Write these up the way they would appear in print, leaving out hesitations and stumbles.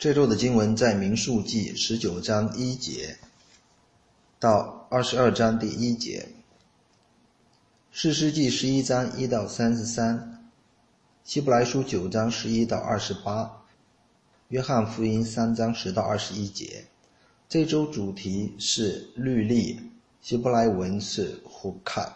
这周的经文在民数记19章1节到22章第1节，士师记11章1到33，希伯来书9章11到28，约翰福音3章10到21节。这周主题是律例，希伯来文是 hukat，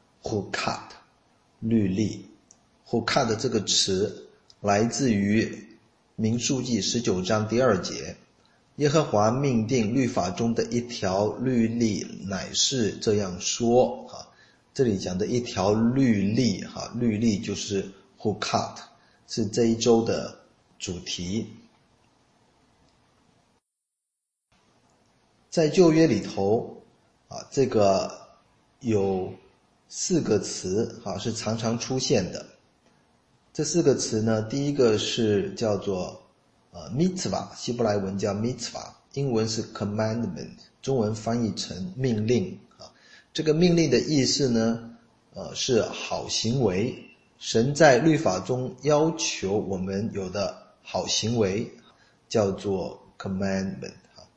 律例。hukat 这个词来自于民数记19章第2节，耶和华命定律法中的一条律例，乃是这样说。这里讲的一条律例，律例就是 hukat， 是这一周的主题。在旧约里头，这个有4个词是常常出现的。这4个词呢，第一个是叫做mitzvah， 希伯来文叫 mitzvah， 英文是 commandment， 中文翻译成命令。这个命令的意思呢，是好行为，神在律法中要求我们有的好行为叫做 commandment。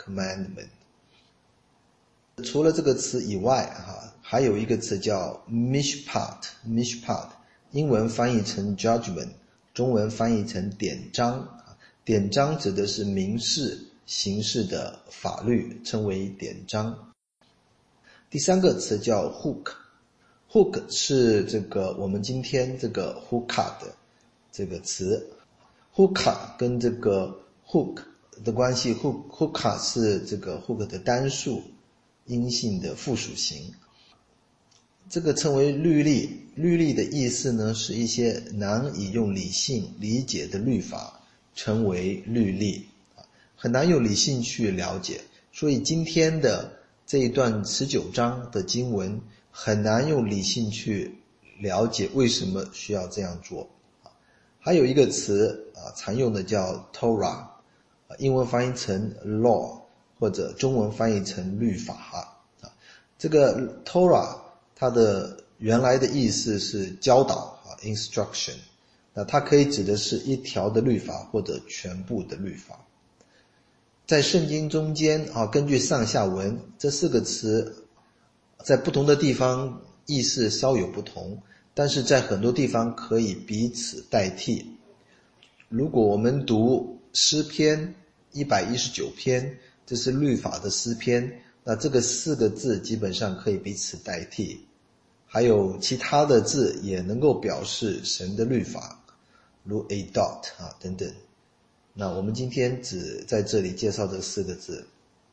除了这个词以外，还有一个词叫 mishpat， 英文翻译成 judgment， 中文翻译成典章。典章指的是民事刑事的法律，称为典章。第3个词叫 hook 是这个我们今天这个 hukat 这个词。hukat 跟这个 hook 的关系， hukat 是这个 hook 的单数阴性的复数形。这个称为律例，律例的意思呢，是一些难以用理性理解的律法称为律例，很难用理性去了解，所以今天的这一段19章的经文很难用理性去了解为什么需要这样做。还有一个词常用的叫 Torah， 英文翻译成 law， 或者中文翻译成律法。这个 Torah 它的原来的意思是教导 instruction， 那它可以指的是一条的律法或者全部的律法。在圣经中间根据上下文，这4个词在不同的地方意思稍有不同，但是在很多地方可以彼此代替。如果我们读诗篇119篇，这是律法的诗篇，那这个4个字基本上可以彼此代替。还有其他的字也能够表示神的律法，如 a dot 等等。那我们今天只在这里介绍这4个字。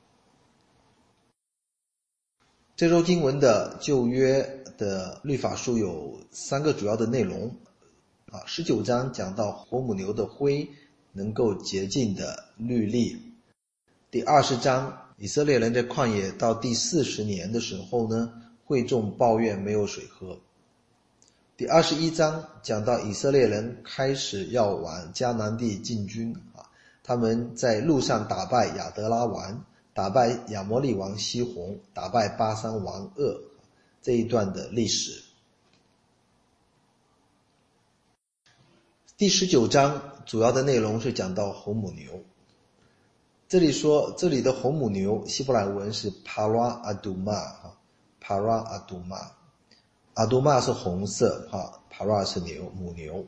这周经文的旧约的律法书有3个主要的内容。19章讲到火母牛的灰能够洁净的律例。第20章以色列人在旷野到第40年的时候呢，会众抱怨没有水喝。第21章讲到以色列人开始要往迦南地进军，他们在路上打败亚德拉王，打败亚摩利王西宏，打败巴珊王噩，这一段的历史。第19章主要的内容是讲到红母牛。这里说这里的红母牛希伯来文是 Parah Adumah， Adumah 是红色，Parah 是母牛。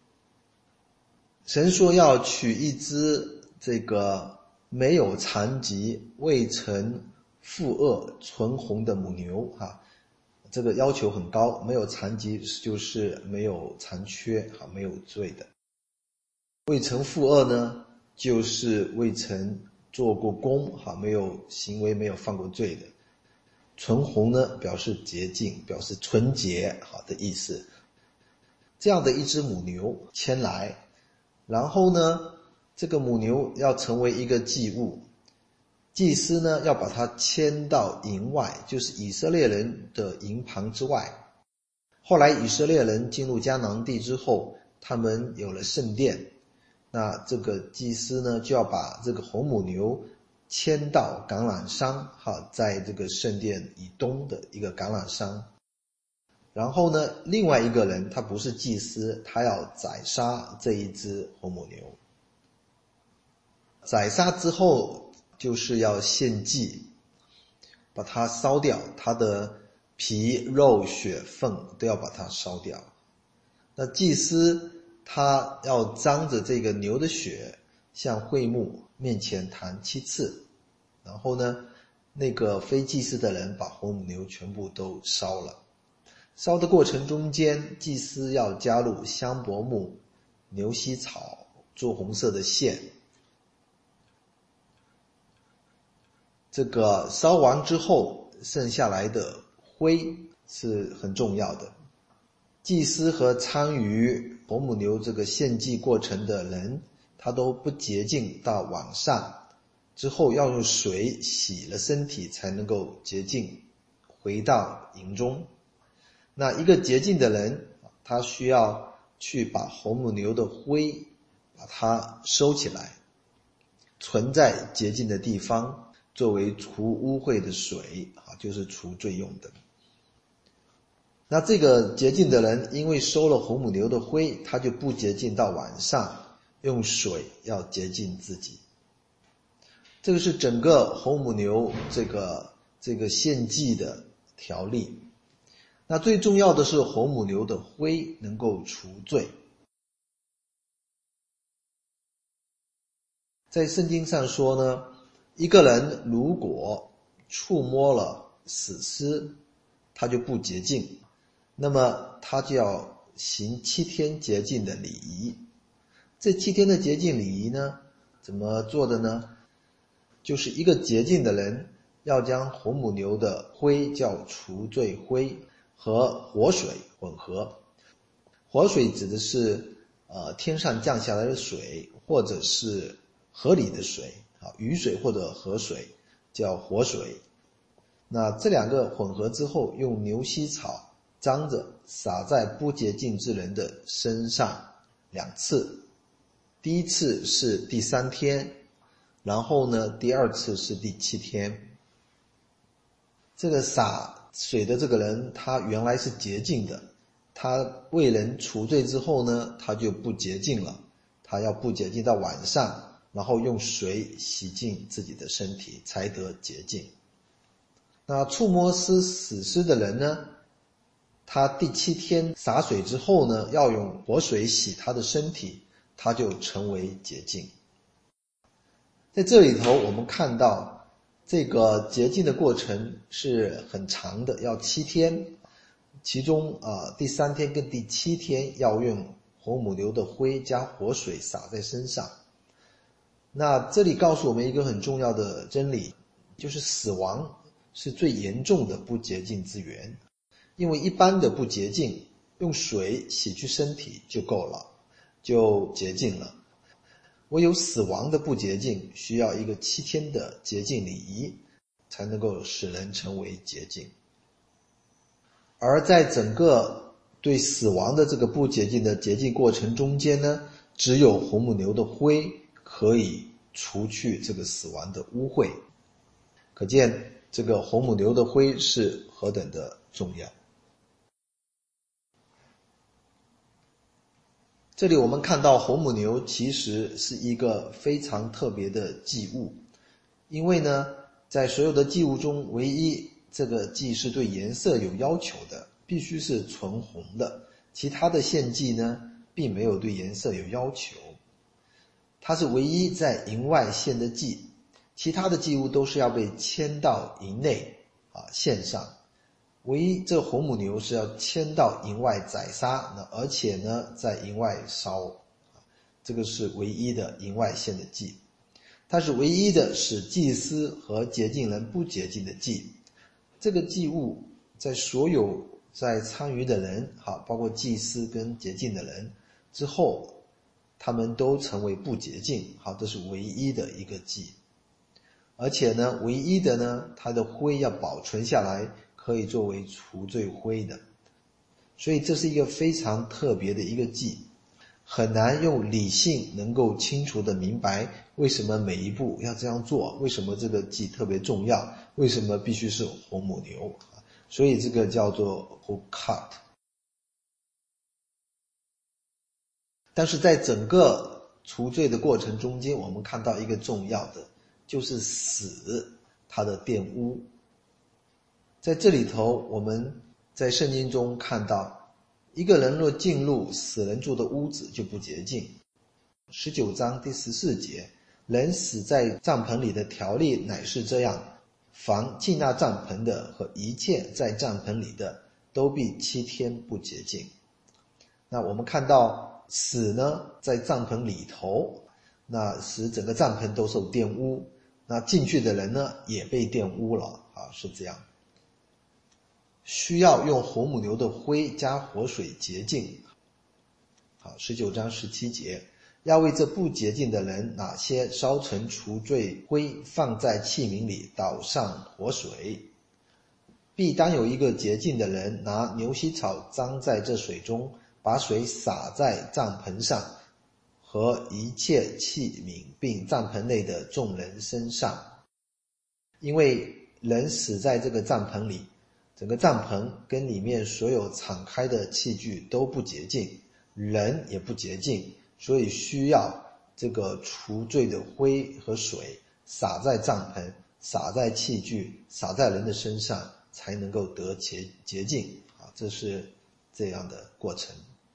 神说要取一只这个没有残疾、未曾负恶、纯红的母牛这个要求很高，没有残疾就是没有残缺没有罪的。未曾负恶呢，就是未曾做过工没有行为，没有犯过罪的。纯红呢，表示洁净，表示纯洁的意思。这样的一只母牛牵来，然后呢，这个母牛要成为一个祭物，祭司呢要把它牵到营外，就是以色列人的营旁之外。后来以色列人进入迦南地之后，他们有了圣殿，那这个祭司呢就要把这个红母牛牵到橄榄山在这个圣殿以东的一个橄榄山。然后呢，另外一个人他不是祭司，他要宰杀这一只红母牛。 宰杀之后就是要献祭，把它烧掉，它的皮肉血粪都要把它烧掉。那祭司他要张着这个牛的血向会幕面前弹7次，然后呢，那个非祭司的人把红母牛全部都烧了。烧的过程中间，祭司要加入香柏木、牛膝草、朱红色的线。这个烧完之后剩下来的灰是很重要的。祭司和参与红母牛这个献祭过程的人，他都不洁净到晚上，之后要用水洗了身体才能够洁净，回到营中。那一个洁净的人，他需要去把红母牛的灰把它收起来，存在洁净的地方，作为除污秽的水，就是除罪用的。那这个洁净的人因为收了红母牛的灰，他就不洁净到晚上，用水要洁净自己。这个是整个红母牛这个献祭的条例。那最重要的是红母牛的灰能够除罪。在圣经上说呢，一个人如果触摸了死尸，他就不洁净，那么他就要行7天洁净的礼仪。这7天的洁净礼仪呢，怎么做的呢？就是一个洁净的人要将红母牛的灰叫除罪灰和活水混合。活水指的是天上降下来的水，或者是河里的水，雨水或者河水叫活水。那这两个混合之后，用牛膝草张着撒在不洁净之人的身上2次。第一次是第3天，然后呢，第2次是第7天。这个洒水的这个人，他原来是洁净的，他为人除罪之后呢，他就不洁净了，他要不洁净到晚上，然后用水洗净自己的身体，才得洁净。那触摸死尸的人呢，他第7天洒水之后呢，要用活水洗他的身体，他就成为洁净。在这里头我们看到这个洁净的过程是很长的，要7天，其中第3天跟第7天要用红母牛的灰加活水洒在身上。那这里告诉我们一个很重要的真理，就是死亡是最严重的不洁净之源。因为一般的不洁净，用水洗去身体就够了，就洁净了。唯有死亡的不洁净，需要一个7天的洁净礼仪，才能够使人成为洁净。而在整个对死亡的这个不洁净的洁净过程中间呢，只有红母牛的灰可以除去这个死亡的污秽。可见这个红母牛的灰是何等的重要。这里我们看到红母牛其实是一个非常特别的祭物，因为呢，在所有的祭物中，唯一这个祭是对颜色有要求的，必须是纯红的，其他的献祭呢，并没有对颜色有要求。它是唯一在营外献的祭，其他的祭物都是要被牵到营内献上。唯一这红母牛是要牵到营外宰杀，而且呢在营外烧，这个是唯一的营外献的祭。它是唯一的使祭司和洁净人不洁净的祭。这个祭物在所有在参与的人，包括祭司跟洁净的人之后，他们都成为不洁净，这是唯一的一个祭。而且呢，唯一的呢，它的灰要保存下来，可以作为除罪灰的。所以这是一个非常特别的一个祭，很难用理性能够清楚的明白为什么每一步要这样做，为什么这个祭特别重要，为什么必须是红母牛。所以这个叫做 Hukat。但是在整个除罪的过程中间，我们看到一个重要的，就是死，它的玷污。在这里头，我们在圣经中看到，一个人若进入死人住的屋子，就不洁净。19章第14节，人死在帐篷里的条例乃是这样，凡进那帐篷的和一切在帐篷里的，都必7天不洁净。那我们看到死呢，在帐篷里头，那使整个帐篷都受玷污，那进去的人呢，也被玷污了是这样。需要用活母牛的灰加活水洁净。19章17节，要为这不洁净的人拿些烧成除罪灰，放在器皿里，倒上活水。必当有一个洁净的人拿牛膝草脏在这水中，把水洒在帐篷上和一切器皿，并帐篷内的众人身上。因为人死在这个帐篷里，整个帐篷跟里面所有敞开的器具都不洁净，人也不洁净，所以需要这个除罪的灰和水洒在帐篷，洒在器具，洒在人的身上，才能够得洁净这是这样的过程。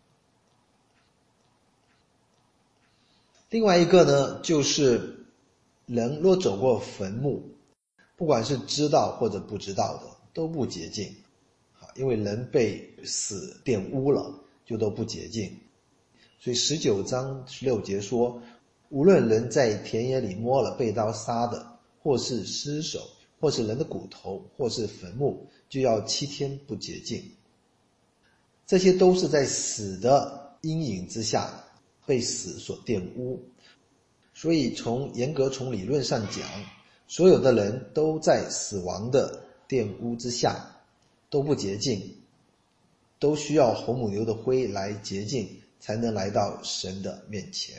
另外一个呢，就是人若走过坟墓，不管是知道或者不知道的，都不洁净因为人被死玷污了，就都不洁净。所以19章16节说，无论人在田野里摸了被刀杀的，或是尸首，或是人的骨头，或是坟墓，就要7天不洁净。这些都是在死的阴影之下被死所玷污。所以从理论上讲，所有的人都在死亡的玷污之下，都不洁净，都需要活母牛的灰来洁净，才能来到神的面前。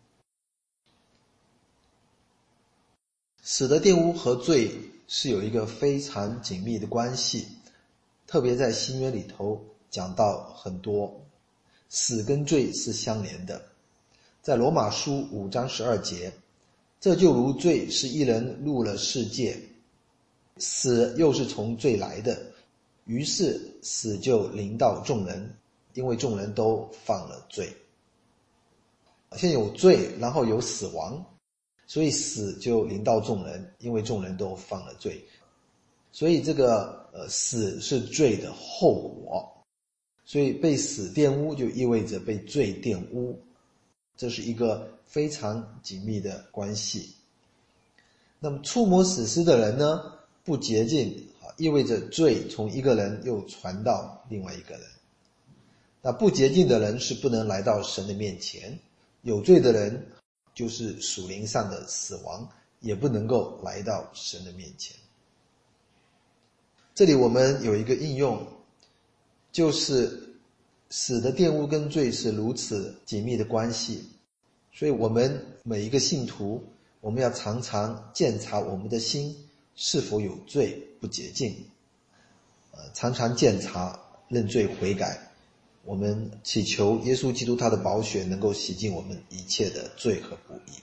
死的玷污和罪是有一个非常紧密的关系，特别在新约里头讲到很多，死跟罪是相连的。在罗马书5章12节，这就如罪是一人入了世界，死又是从罪来的，于是死就临到众人，因为众人都犯了罪。先有罪，然后有死亡，所以死就临到众人，因为众人都犯了罪。所以这个死是罪的后果，所以被死玷污就意味着被罪玷污，这是一个非常紧密的关系。那么触摸死尸的人呢，不洁净意味着罪从一个人又传到另外一个人。那不洁净的人是不能来到神的面前，有罪的人就是属灵上的死亡，也不能够来到神的面前。这里我们有一个应用，就是死的玷污跟罪是如此紧密的关系，所以我们每一个信徒，我们要常常检查我们的心是否有罪不洁净，常常检查认罪悔改，我们祈求耶稣基督他的宝血能够洗净我们一切的罪和不义。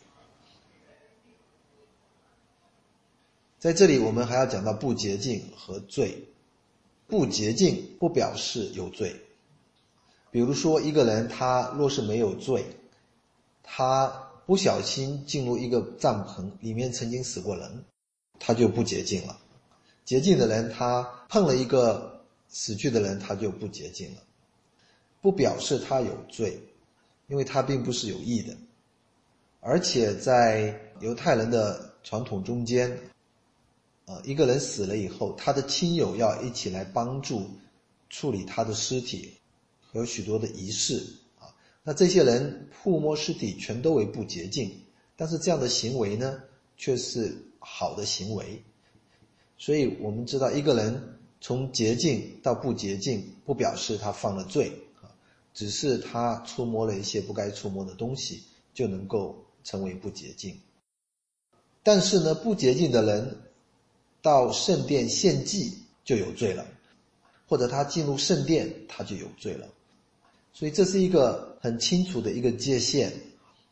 在这里我们还要讲到不洁净和罪。不洁净不表示有罪，比如说一个人他若是没有罪，他不小心进入一个帐篷，里面曾经死过人，他就不洁净了。洁净的人他碰了一个死去的人，他就不洁净了，不表示他有罪，因为他并不是有意的。而且在犹太人的传统中间，一个人死了以后，他的亲友要一起来帮助处理他的尸体，有许多的仪式那这些人触摸尸体全都为不洁净，但是这样的行为呢，却是好的行为。所以我们知道一个人从洁净到不洁净，不表示他犯了罪只是他触摸了一些不该触摸的东西，就能够成为不洁净。但是呢，不洁净的人到圣殿献祭就有罪了，或者他进入圣殿他就有罪了。所以这是一个很清楚的一个界限，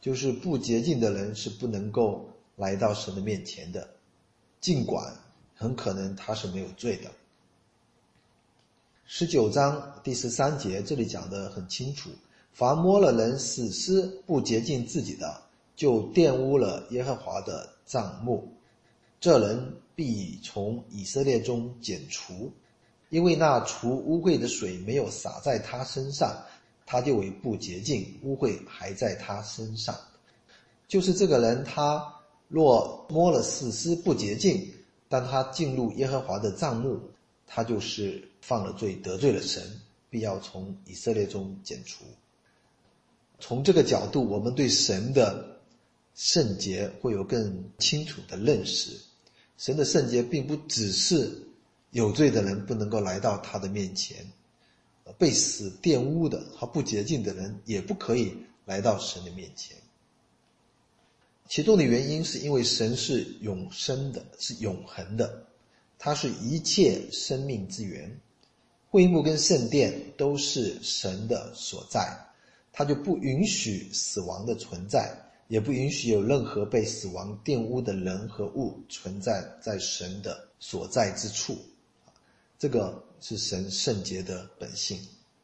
就是不洁净的人是不能够来到神的面前的，尽管很可能他是没有罪的。19章第13节这里讲得很清楚，凡摸了人死尸不洁净自己的，就玷污了耶和华的帐幕，这人必从以色列中剪除，因为那除污秽的水没有洒在他身上，他就为不洁净，污秽还在他身上。就是这个人，他若摸了死尸不洁净，但他进入耶和华的帐幕，他就是犯了罪，得罪了神，必要从以色列中剪除。从这个角度，我们对神的圣洁会有更清楚的认识。神的圣洁并不只是有罪的人不能够来到他的面前，被死玷污的和不洁净的人也不可以来到神的面前。其中的原因是因为神是永生的，是永恒的，他是一切生命之源，会幕跟圣殿都是神的所在，他就不允许死亡的存在，也不允许有任何被死亡玷污的人和物存在在神的所在之处。这个是神圣洁的本性。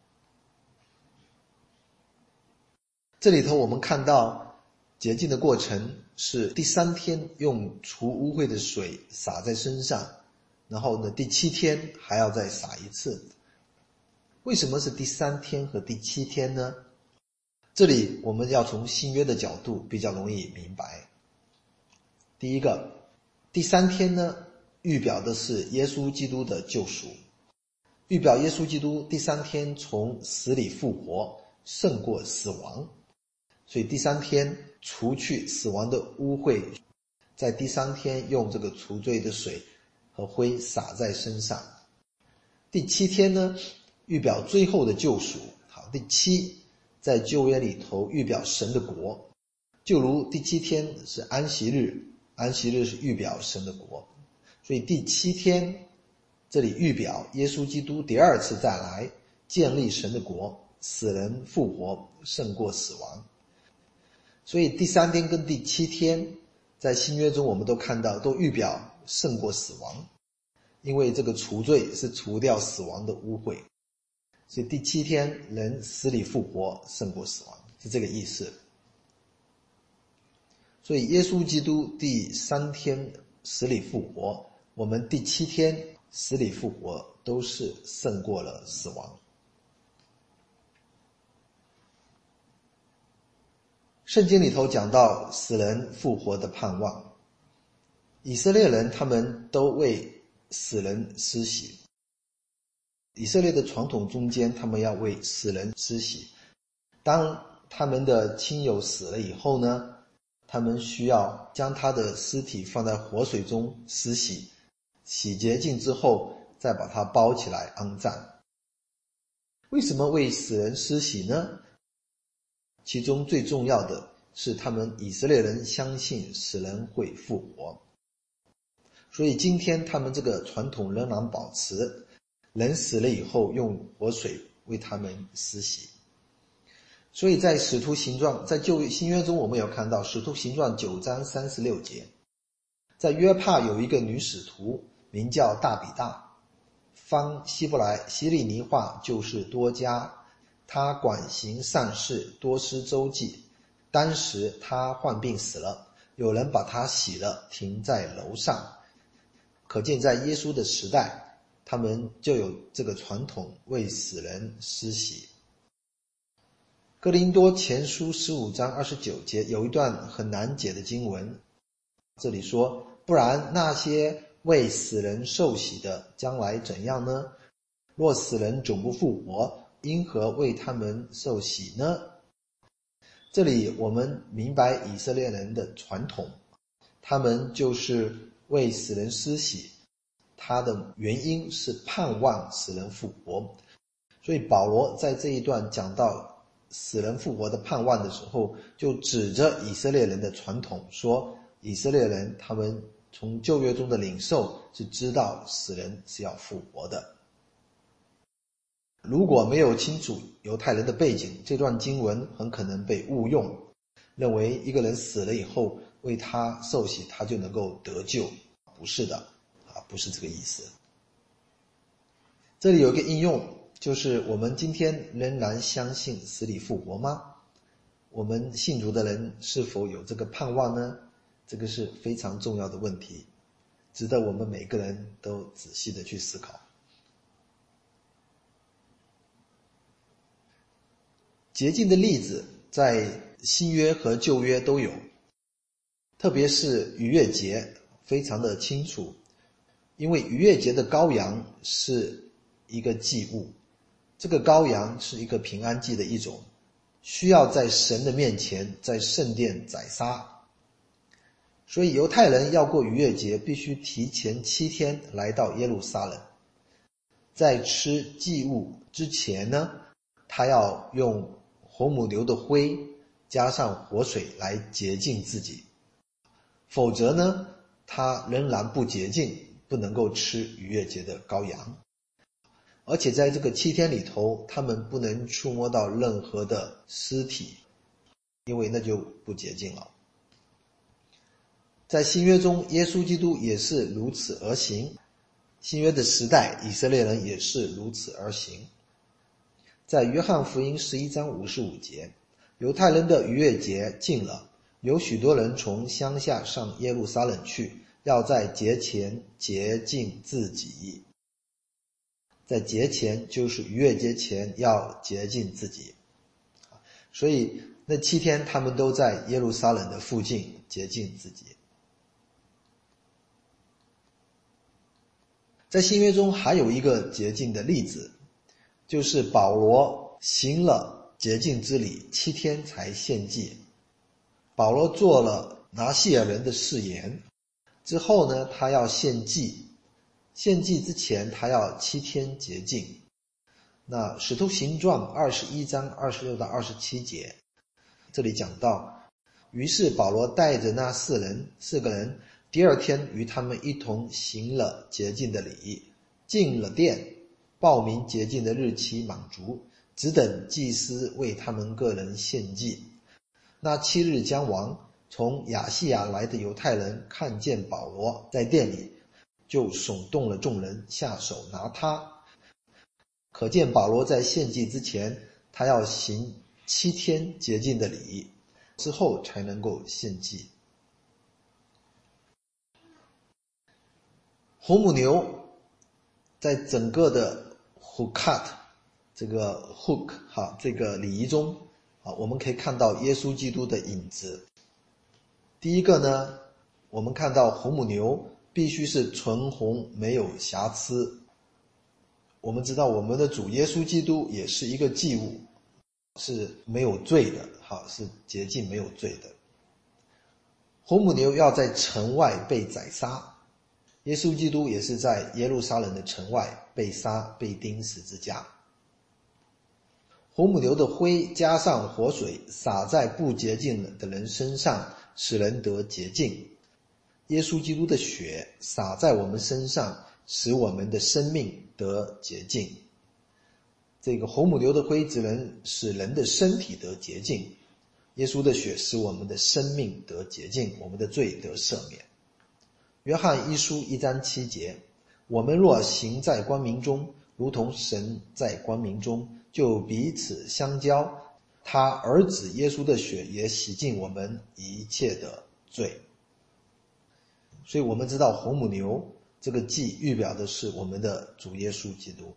这里头我们看到洁净的过程是第3天用除污秽的水洒在身上，然后呢第7天还要再洒一次。为什么是第3天和第7天呢？这里我们要从新约的角度比较容易明白。第一个，第3天呢预表的是耶稣基督的救赎，预表耶稣基督第3天从死里复活，胜过死亡，所以第3天除去死亡的污秽，在第3天用这个除罪的水和灰洒在身上。第7天呢预表最后的救赎。好，第7在旧约里头预表神的国，就如第7天是安息日，安息日是预表神的国，所以第7天这里预表耶稣基督第2次再来，建立神的国，死人复活，胜过死亡。所以第3天跟第7天在新约中我们都看到都预表胜过死亡，因为这个除罪是除掉死亡的污秽，所以第7天人死里复活，胜过死亡，是这个意思。所以耶稣基督第3天死里复活，我们第7天死里复活，都是胜过了死亡。圣经里头讲到死人复活的盼望，以色列人他们都为死人施洗，以色列的传统中间他们要为死人施洗，当他们的亲友死了以后呢，他们需要将他的尸体放在活水中施洗，洗洁净之后再把它包起来安葬。为什么为死人施洗呢？其中最重要的是他们以色列人相信死人会复活，所以今天他们这个传统仍然保持，人死了以后用活水为他们施洗。所以在使徒行传，在旧新约中我们有看到使徒行传9章36节，在约帕有一个女使徒名叫大比大，翻希伯来希利尼话就是多加，她管行善事，多施周济。当时她患病死了，有人把她洗了，停在楼上。可见在耶稣的时代，他们就有这个传统为死人施洗。哥林多前书15章29节有一段很难解的经文，这里说，不然那些为死人受洗的将来怎样呢？若死人总不复活，因何为他们受洗呢？这里我们明白以色列人的传统，他们就是为死人施洗，他的原因是盼望死人复活。所以保罗在这一段讲到死人复活的盼望的时候，就指着以色列人的传统说，以色列人他们从旧约中的领受是知道死人是要复活的。如果没有清楚犹太人的背景，这段经文很可能被误用， 认为一个人死了以后为他受洗，他就能够得救。不是的，不是这个意思。这里有一个应用，就是我们今天仍然相信死里复活吗？我们信主的人是否有这个盼望呢？这个是非常重要的问题，值得我们每个人都仔细的去思考。洁净的例子在新约和旧约都有，特别是逾越节非常的清楚，因为逾越节的羔羊是一个祭物，这个羔羊是一个平安祭的一种，需要在神的面前在圣殿宰杀，所以犹太人要过逾越节必须提前7天来到耶路撒冷。在吃祭物之前呢，他要用火母牛的灰加上活水来洁净自己，否则呢他仍然不洁净，不能够吃逾越节的羔羊。而且在这个7天里头，他们不能触摸到任何的尸体，因为那就不洁净了。在新约中，耶稣基督也是如此而行，新约的时代，以色列人也是如此而行。在约翰福音11章55节，犹太人的逾越节近了，有许多人从乡下上耶路撒冷去，要在节前洁净自己。在节前就是逾越节前要洁净自己，所以那7天他们都在耶路撒冷的附近洁净自己。在新约中还有一个洁净的例子，就是保罗行了洁净之礼7天才献祭。保罗做了拿细尔人的誓言之后呢，他要献祭，献祭之前他要7天洁净。那使徒行传21章26到27节，这里讲到，于是保罗带着那4个人，第2天与他们一同行了洁净的礼，进了殿，报明洁净的日期满足，只等祭司为他们个人献祭。那7日将亡，从亚细亚来的犹太人看见保罗在殿里，就耸动了众人，下手拿他。可见保罗在献祭之前，他要行7天洁净的礼，之后才能够献祭。红母牛在整个的 hukat 这个 hook 这个礼仪中，我们可以看到耶稣基督的影子。第一个呢，我们看到红母牛必须是纯红，没有瑕疵。我们知道我们的主耶稣基督也是一个祭物，是没有罪的，是洁净没有罪的。红母牛要在城外被宰杀，耶稣基督也是在耶路撒冷的城外被杀，被钉十字架。红母牛的灰加上活水洒在不洁净的人身上，使人得洁净。耶稣基督的血洒在我们身上，使我们的生命得洁净。这个红母牛的灰只能使人的身体得洁净，耶稣的血使我们的生命得洁净，我们的罪得赦免。约翰一书1章7节，我们若行在光明中，如同神在光明中，就彼此相交，他儿子耶稣的血也洗净我们一切的罪。所以我们知道红母牛这个祭预表的是我们的主耶稣基督。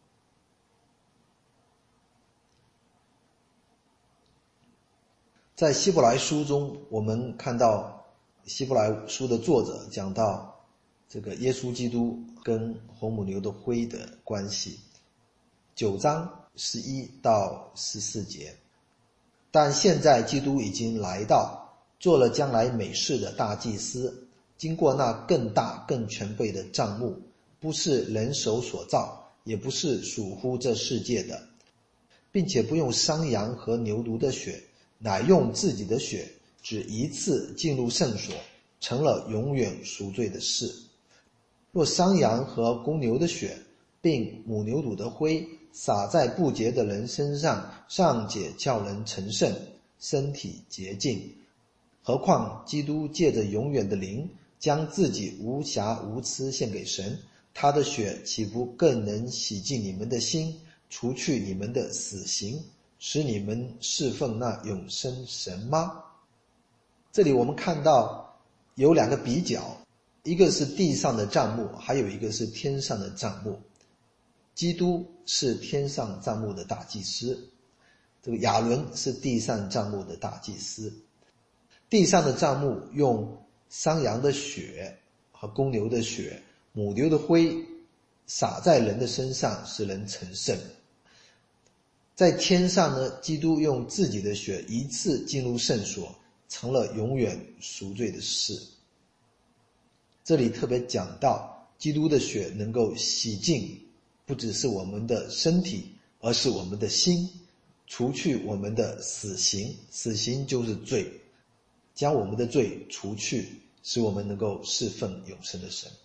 在希伯来书中，我们看到希伯来书的作者讲到这个耶稣基督跟红母牛的灰的关系。9章11到14节，但现在基督已经来到，做了将来美事的大祭司，经过那更大更全备的帐幕，不是人手所造，也不是属乎这世界的，并且不用山羊和牛犊的血，乃用自己的血，只一次进入圣所，成了永远赎罪的事。若山羊和公牛的血，并母牛犊的灰洒在不洁的人身上，尚且叫人成圣， 身体洁净。何况基督借着永远的灵，将自己无瑕无疵献给神，他的血岂不更能洗净你们的心，除去你们的死刑，使你们侍奉那永生神吗？这里我们看到有两个比较，一个是地上的帐幕，还有一个是天上的帐幕。基督是天上帐幕的大祭司，这个亚伦是地上帐幕的大祭司。地上的帐幕用山羊的血和公牛的血、母牛的灰洒在人的身上，使人成圣。在天上呢，基督用自己的血一次进入圣所，成了永远赎罪的事。这里特别讲到基督的血能够洗净不只是我们的身体，而是我们的心，除去我们的死刑，死刑就是罪，将我们的罪除去，使我们能够侍奉永生的神。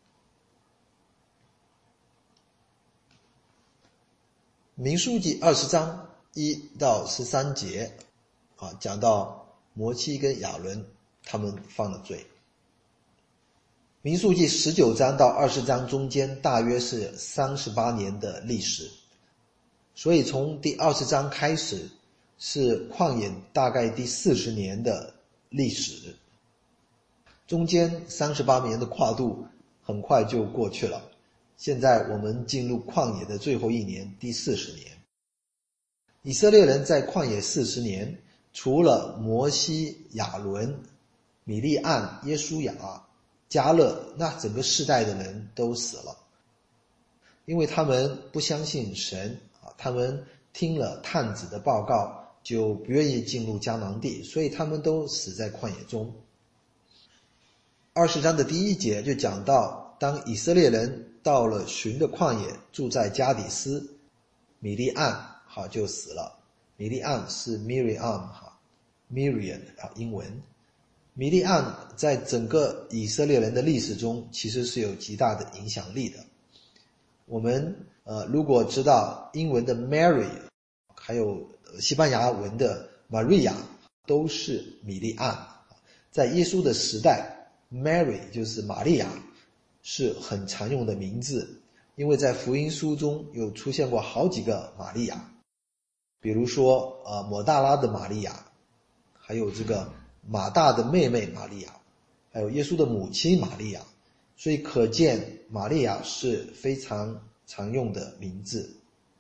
民数记20章1到13节讲到摩西跟亚伦他们犯了罪。民数记19章到20章中间大约是38年的历史，所以从第20章开始是旷野大概第40年的历史，中间38年的跨度很快就过去了。现在我们进入旷野的最后一年，第40年。以色列人在旷野40年，除了摩西、亚伦、米利暗、耶书亚、迦勒，那整个世代的人都死了，因为他们不相信神，他们听了探子的报告就不愿意进入迦南地，所以他们都死在旷野中。20章的第1节就讲到，当以色列人到了寻的旷野，住在加底斯，米利暗就死了。米利暗是 Miriam 英文。米利暗在整个以色列人的历史中其实是有极大的影响力的。我们如果知道英文的 Mary 还有西班牙文的 Maria 都是米利暗。在耶稣的时代， Mary 就是玛利亚是很常用的名字，因为在福音书中有出现过好几个玛利亚，比如说抹大拉的玛利亚，还有这个马大的妹妹玛利亚，还有耶稣的母亲玛利亚，所以可见玛利亚是非常常用的名字。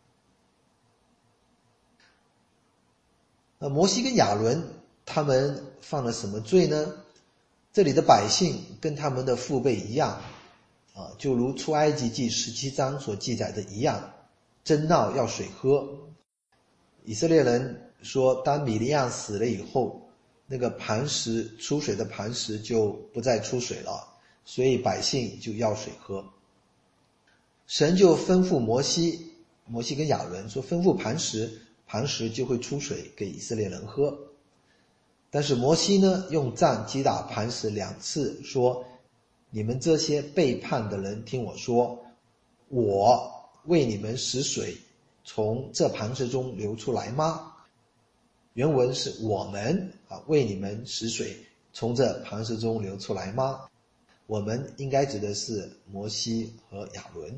摩西跟亚伦他们犯了什么罪呢？这里的百姓跟他们的父辈一样就如出埃及记17章所记载的一样，争闹要水喝。以色列人说，当米利暗死了以后，那个磐石出水的磐石就不再出水了，所以百姓就要水喝。神就吩咐摩西跟亚伦说，吩咐磐石就会出水给以色列人喝。但是摩西呢，用杖击打磐石2次，说，你们这些背叛的人，听我说，我为你们使水从这磐石中流出来吗？原文是我们为你们使水从这磐石中流出来吗？我们应该指的是摩西和亚伦。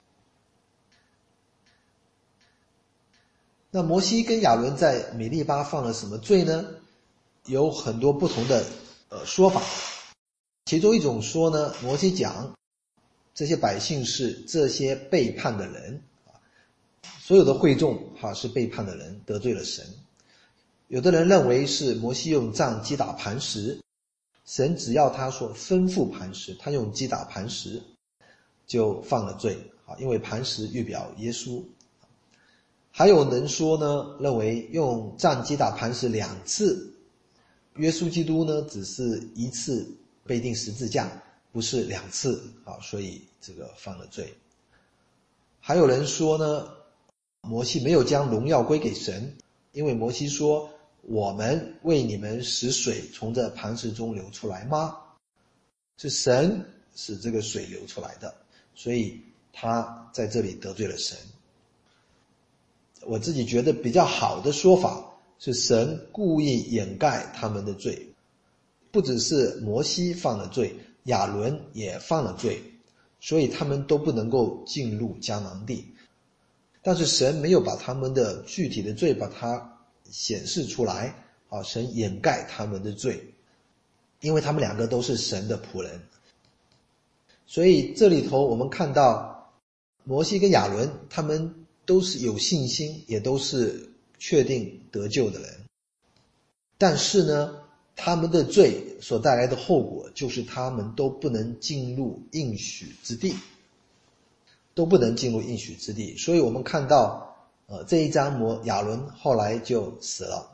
那摩西跟亚伦在米利巴犯了什么罪呢？有很多不同的说法。其中一种说呢，摩西讲这些百姓是这些背叛的人，所有的会众是背叛的人，得罪了神。有的人认为是摩西用杖击打磐石，神只要他说吩咐磐石，他用击打磐石就犯了罪，因为磐石预表耶稣。还有人说呢，认为用杖击打磐石2次，耶稣基督呢只是1次被钉十字架，不是2次所以这个犯了罪。还有人说呢，摩西没有将荣耀归给神，因为摩西说，我们为你们使水从这磐石中流出来吗？是神使这个水流出来的，所以他在这里得罪了神。我自己觉得比较好的说法是神故意掩盖他们的罪。不只是摩西犯了罪，亚伦也犯了罪，所以他们都不能够进入迦南地。但是神没有把他们的具体的罪把它显示出来，神掩盖他们的罪，因为他们两个都是神的仆人。所以这里头我们看到摩西跟亚伦他们都是有信心，也都是确定得救的人。但是呢，他们的罪所带来的后果就是他们都不能进入应许之地，都不能进入应许之地。所以我们看到这一章亚伦后来就死了，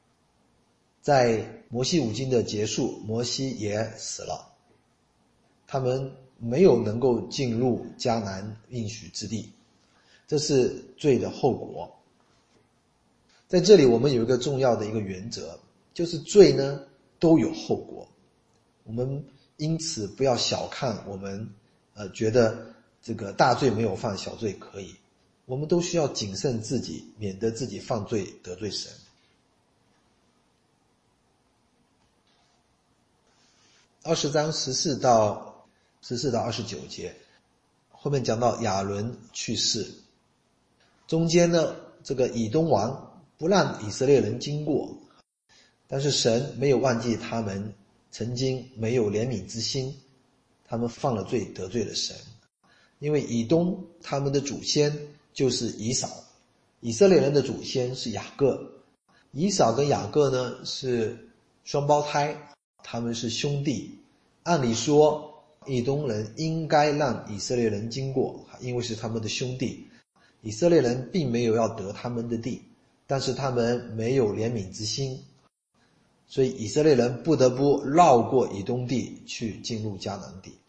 在摩西五经的结束，摩西也死了，他们没有能够进入迦南应许之地，这是罪的后果。在这里我们有一个重要的一个原则，就是罪呢都有后果。我们因此不要小看我们觉得这个大罪没有犯，小罪可以，我们都需要谨慎自己，免得自己犯罪得罪神。20章14到29节，后面讲到亚伦去世，中间呢这个以东王不让以色列人经过，但是神没有忘记他们曾经没有怜悯之心，他们犯了罪得罪了神。因为以东他们的祖先就是以扫，以色列人的祖先是雅各，以扫跟雅各呢是双胞胎，他们是兄弟。按理说以东人应该让以色列人经过，因为是他们的兄弟，以色列人并没有要得他们的地，但是他们没有怜悯之心，所以以色列人不得不绕过以东地去进入迦南地。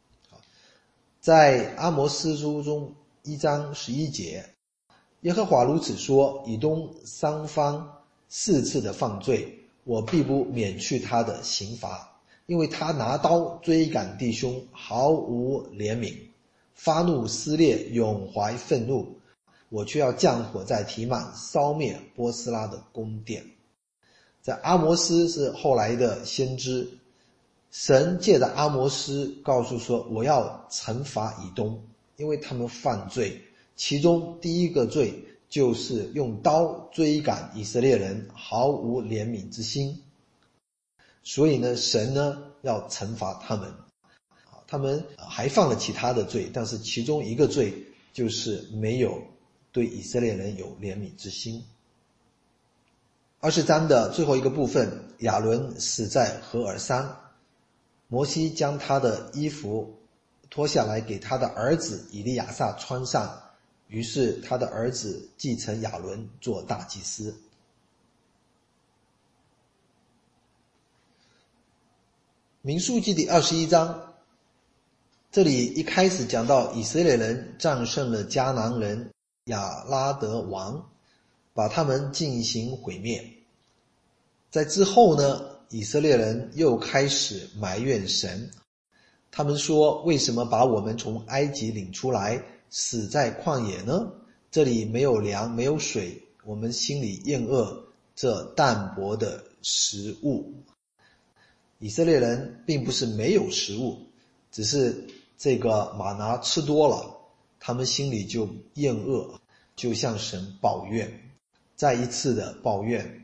在阿摩司书中1章11节，耶和华如此说，以东三方4次的犯罪，我必不免去他的刑罚，因为他拿刀追赶弟兄，毫无怜悯，发怒撕裂，永怀愤怒，我却要降火在提曼，烧灭波斯拉的宫殿。在阿摩司是后来的先知，神借着阿摩司告诉说，我要惩罚以东，因为他们犯罪，其中第一个罪就是用刀追赶以色列人，毫无怜悯之心。所以呢，神呢要惩罚他们，他们还犯了其他的罪，但是其中一个罪就是没有对以色列人有怜悯之心。20章的最后一个部分，亚伦死在何珥山，摩西将他的衣服脱下来给他的儿子以利亚撒穿上，于是他的儿子继承亚伦做大祭司。民数记第21章，这里一开始讲到以色列人战胜了迦南人亚拉德王，把他们进行毁灭。在之后呢，以色列人又开始埋怨神，他们说，为什么把我们从埃及领出来，死在旷野呢？这里没有粮，没有水，我们心里厌恶这淡薄的食物。以色列人并不是没有食物，只是这个玛拿吃多了，他们心里就厌恶，就向神抱怨，再一次的抱怨。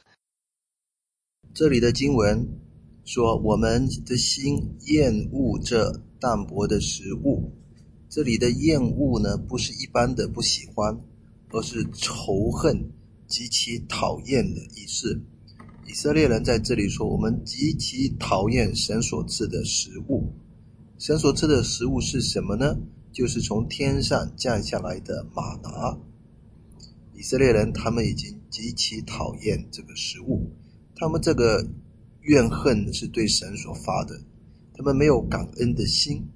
这里的经文说，我们的心厌恶这淡薄的食物。这里的厌恶呢，不是一般的不喜欢，而是仇恨、极其讨厌的意思。以色列人在这里说，我们极其讨厌神所赐的食物。神所赐的食物是什么呢？就是从天上降下来的玛拿。以色列人他们已经极其讨厌这个食物，他们这个怨恨是对神所发的，他们没有感恩的心。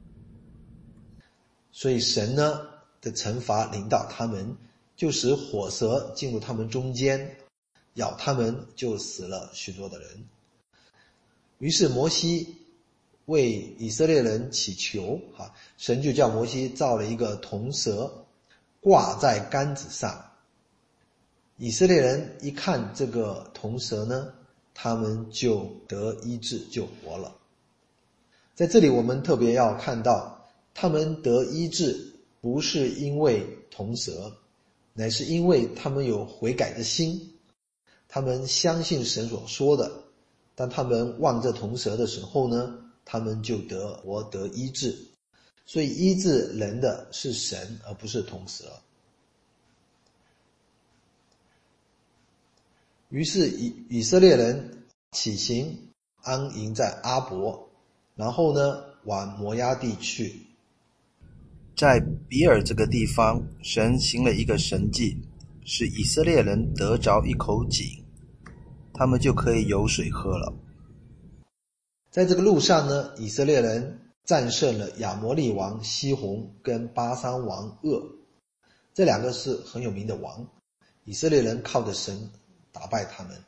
所以神呢的惩罚领导他们，就使火蛇进入他们中间，咬他们，就死了许多的人。于是摩西为以色列人祈求，神就叫摩西造了一个铜蛇，挂在杆子上， 以色列人一看这个铜蛇呢，他们就得医治，就活了。在这里我们特别要看到，他们得医治不是因为铜蛇，乃是因为他们有悔改的心，他们相信神所说的，当他们望着铜蛇的时候呢，他们就得活得医治。所以医治人的是神，而不是铜蛇。于是以色列人起行，安营在阿伯，然后呢往摩押地去。 在比尔这个地方，神行了一个神迹，使以色列人得着一口井，他们就可以有水喝了。 在这个路上呢，以色列人战胜了亚摩利王西宏跟巴珊王噩，这两个是很有名的王，以色列人靠着神打败他们。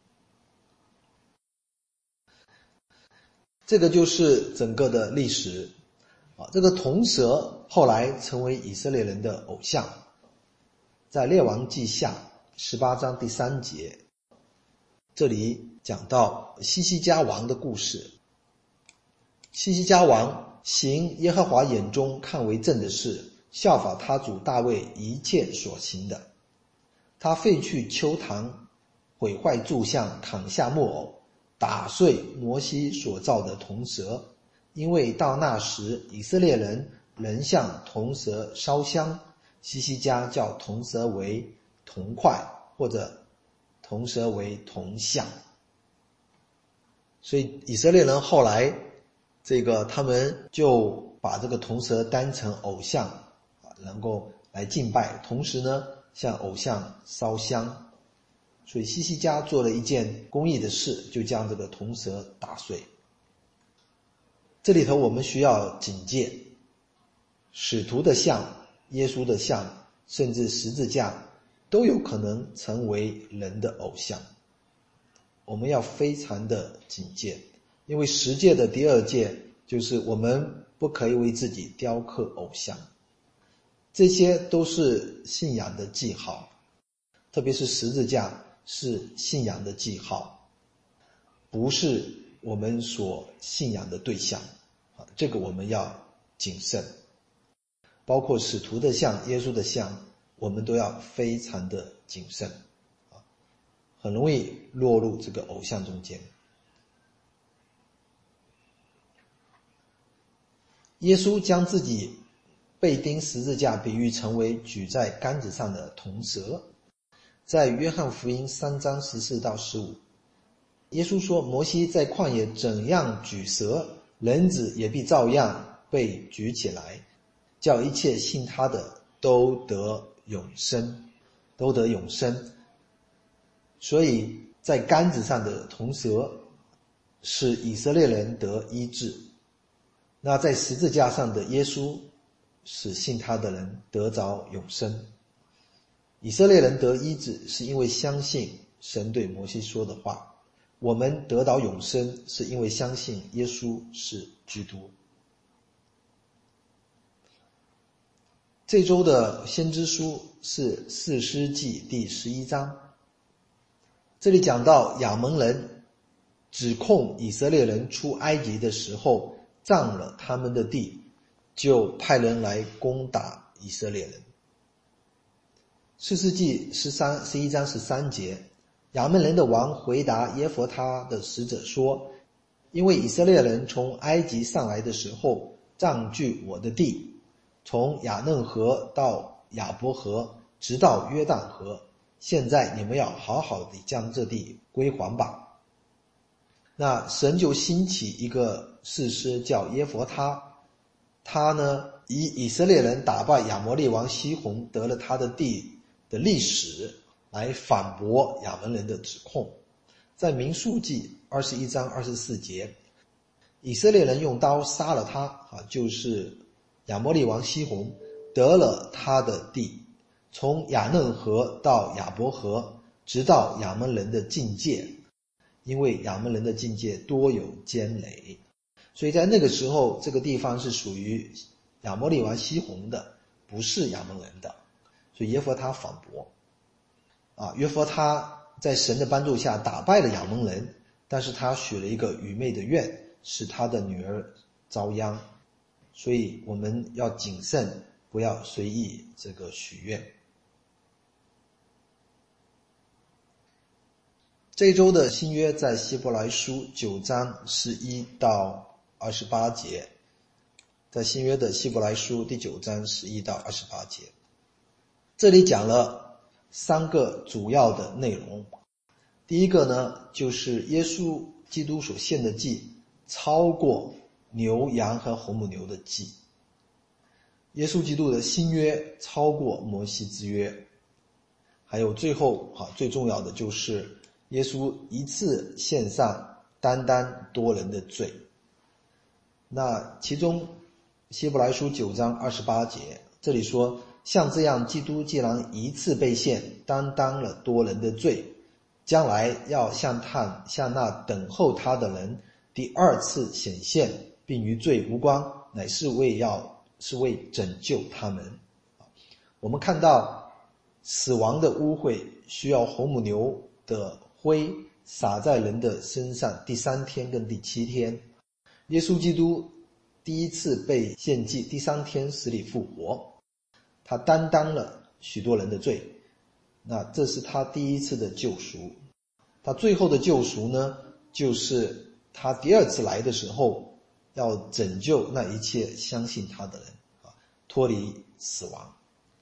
这个就是整个的历史。这个铜蛇后来成为以色列人的偶像，在列王记下18章第3节，这里讲到西西家王的故事。西西家王行耶和华眼中看为正的事，效法他主大卫一切所行的。他废去丘坛，毁坏柱像，砍下木偶，打碎摩西所造的铜蛇。因为到那时以色列人仍向铜蛇烧香，西西家叫铜蛇为铜块，或者铜蛇为铜像。所以以色列人后来他们就把这个铜蛇当成偶像，能够来敬拜，同时呢向偶像烧香。所以西西家做了一件公义的事，就将这个铜蛇打碎。这里头我们需要警戒，使徒的像、耶稣的像，甚至十字架都有可能成为人的偶像。我们要非常的警戒，因为十诫的第2诫就是我们不可以为自己雕刻偶像。这些都是信仰的记号，特别是十字架是信仰的记号，不是我们所信仰的对象，这个我们要谨慎。包括使徒的像、耶稣的像，我们都要非常的谨慎，很容易落入这个偶像中间。耶稣将自己被钉十字架比喻成为举在杆子上的铜蛇，在约翰福音3章14到15，耶稣说，摩西在旷野怎样举蛇，人子也必照样被举起来，叫一切信他的都得永生，都得永生。所以在杆子上的铜蛇使以色列人得医治，那在十字架上的耶稣使信他的人得着永生。以色列人得医治是因为相信神对摩西说的话，我们得到永生是因为相信耶稣是基督。这周的先知书是士师记第11章，这里讲到亚扪人指控以色列人出埃及的时候占了他们的地，就派人来攻打以色列人。士师记11章13节，亚扪人的王回答耶弗他的使者说，因为以色列人从埃及上来的时候占据我的地，从雅嫩河到亚伯河，直到约旦河，现在你们要好好地将这地归还吧。那神就兴起一个士师叫耶弗他，他呢以以色列人打败亚摩利王西宏得了他的地的历史来反驳亚扪人的指控。在民数记21章24节，以色列人用刀杀了他，就是亚摩利王西宏，得了他的地，从雅嫩河到亚伯河，直到亚扪人的境界，因为亚扪人的境界多有坚垒，所以在那个时候这个地方是属于亚摩利王西宏的，不是亚扪人的，所以耶弗他反驳。 约佛他在神的帮助下打败了亚扪人，但是他许了一个愚昧的愿，使他的女儿遭殃。所以我们要谨慎，不要随意这个许愿。这一周的新约在希伯来书9章11到28节，在新约的希伯来书第9章11到28节，这里讲了3个主要的内容。第一个呢，就是耶稣基督所献的祭超过牛羊和红母牛的祭，耶稣基督的新约超过摩西之约。还有最后最重要的就是耶稣一次献上单单多人的罪。那其中希伯来书9章28节这里说，像这样基督既然一次被献，担当了多人的罪，将来要向那等候他的人第二次显现，并与罪无关，乃是为拯救他们。我们看到死亡的污秽需要红母牛的灰洒在人的身上，第3天跟第7天。耶稣基督第一次被献祭，第3天死里复活，他担当了许多人的罪，那这是他第一次的救赎。他最后的救赎呢，就是他第二次来的时候要拯救那一切相信他的人，脱离死亡。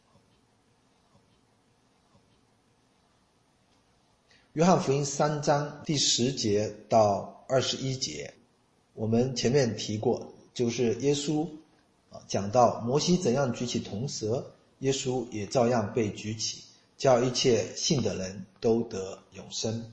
约翰福音3章第10节到21节，我们前面提过，就是耶稣讲到摩西怎样举起铜蛇，耶稣也照样被举起，叫一切信的人都得永生。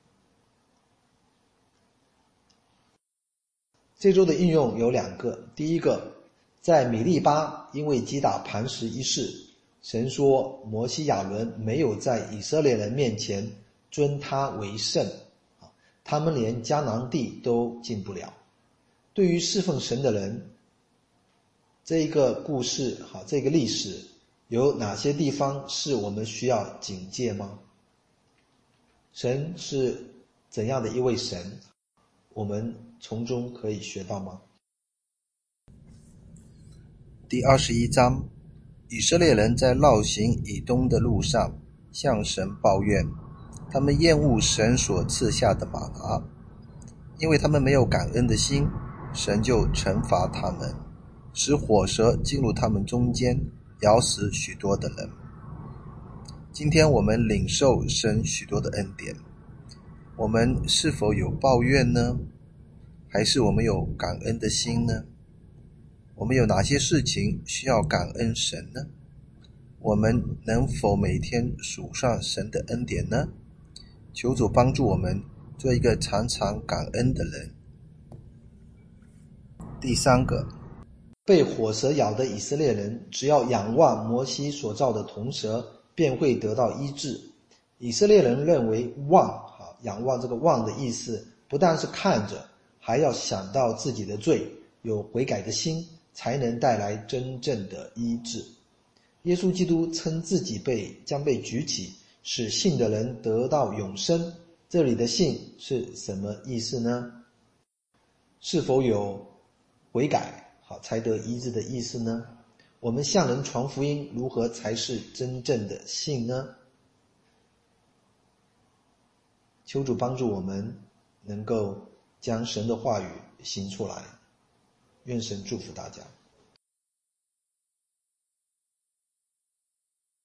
这周的应用有2个。第一个，在米利巴因为击打磐石一事，神说摩西亚伦没有在以色列人面前尊他为圣，他们连迦南地都进不了。对于侍奉神的人，这一个故事这个历史有哪些地方是我们需要警戒吗？神是怎样的一位神，我们从中可以学到吗？ 第21章，以色列人在绕行以东的路上向神抱怨，他们厌恶神所赐下的玛拿，因为他们没有感恩的心，神就惩罚他们，使火蛇进入他们中间，咬死许多的人。今天我们领受神许多的恩典，我们是否有抱怨呢？还是我们有感恩的心呢？我们有哪些事情需要感恩神呢？我们能否每天数上神的恩典呢？求主帮助我们做一个常常感恩的人。第3个， 被火蛇咬的以色列人只要仰望摩西所造的铜蛇，便会得到医治。以色列人认为仰望这个望的意思不但是看着，还要想到自己的罪，有悔改的心，才能带来真正的医治。耶稣基督称自己将被举起，使信的人得到永生。这里的信是什么意思呢？是否有悔改才得医治的意思呢？我们向人传福音，如何才是真正的信呢？求主帮助我们能够将神的话语行出来，愿神祝福大家。